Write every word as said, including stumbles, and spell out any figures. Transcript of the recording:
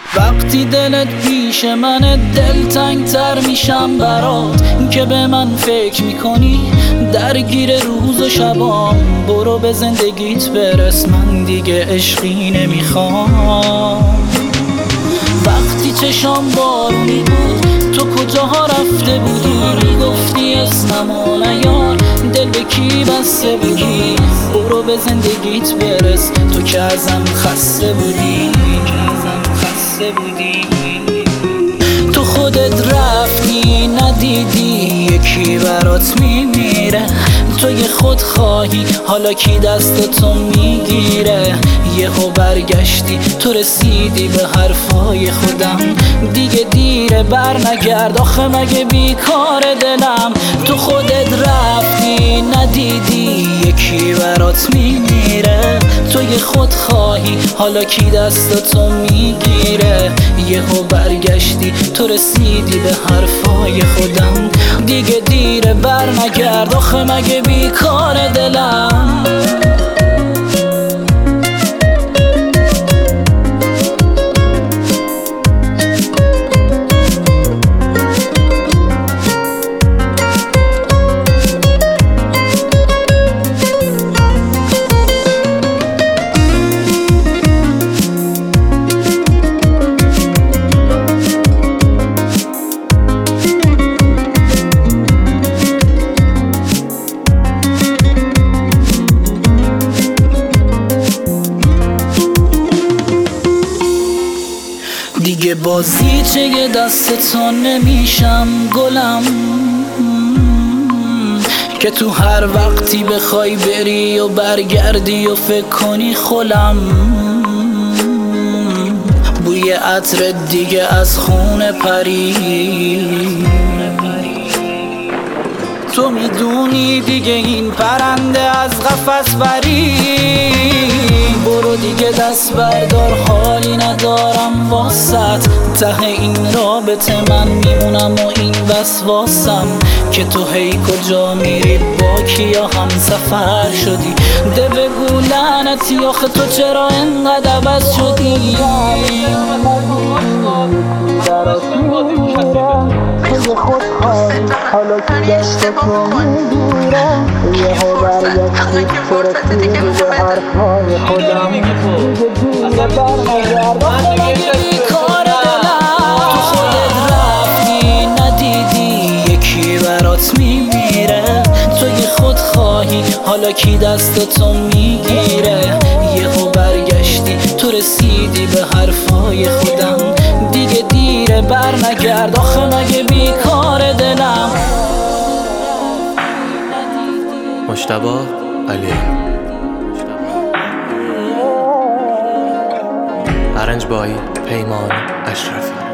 وقتی دلت پیش من دلتنگ تر میشم برات، که به من فکر میکنی درگیر روز و شبام. برو به زندگیت برس، من دیگه عشقی نمیخوام. وقتی چشام بارونی بود تو کجاها رفته بودی؟ میگفتی اسممو نیار، دل به کی بسته بودی؟ برو به زندگیت برس، تو که ازم خسته بودی، خسته بودی. تو خودت رفتی ندیدی یکی برات میمیره. تو یه خود خواهی حالا کی دستتو میگیره؟ یهو برگشتی تو رسیدی به حرفای خودم. دیگه دیره بر نگرد، آخه مگه بیکار دلم؟ تو خودت رفتی ندیدی یکی برات میمیره. تو یه خود خواهی حالا کی دستتو میگیره؟ یهو برگشتی تو رسیدی به حرفای خودم. دیگه دیره بر نگرد، آخه مگه بیکار دلم؟ دیگه بازی چه یه دستتون نمیشم گلم، که تو هر وقتی بخوای بری و برگردی و فکر کنی خولم. بوی عطر دیگه از خون پری، تو میدونی دیگه این پرنده از قفس بری. برو دیگه دست بردار، حالی ندارم واسط. ته این رابطه من میمونم و این وسواسم، که تو هی کجا میری با کیا هم سفر شدی؟ ده بگو لعنتی آخه تو چرا انقدر عوض شدی؟ تو خود خواهی حالا کی دستتو میگیره؟ یهو برگشتی تو رسیدی به حرفای خودم. دیگه دیگه برنگرد، آخه مگه بیکار دلم؟ تو خودت رفتی ندیدی یکی برات میمیره. تو یه خود خواهی حالا کی دستتو میگیره؟ یهو برگشتی تو رسیدی به حرفای خودم. دیگه دیره بر نگرد، آخه مگه بیکار دلم؟ مجتبی علی، ارنج بای پیمان اشرفی.